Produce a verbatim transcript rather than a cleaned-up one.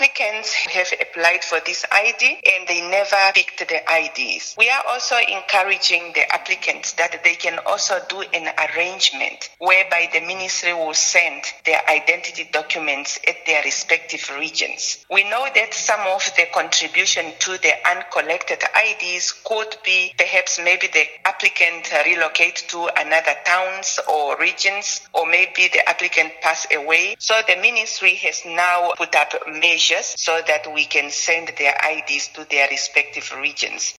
applicants have applied for this I D and they never picked the I Ds. We are also encouraging the applicants that they can also do an arrangement whereby the ministry will send their identity documents at their respective regions. We know that some of the contribution to the uncollected I Ds could be perhaps maybe the applicant relocate to another towns or regions, or maybe the applicant pass away. So the ministry has now put up measures so that we can send their I Ds to their respective regions.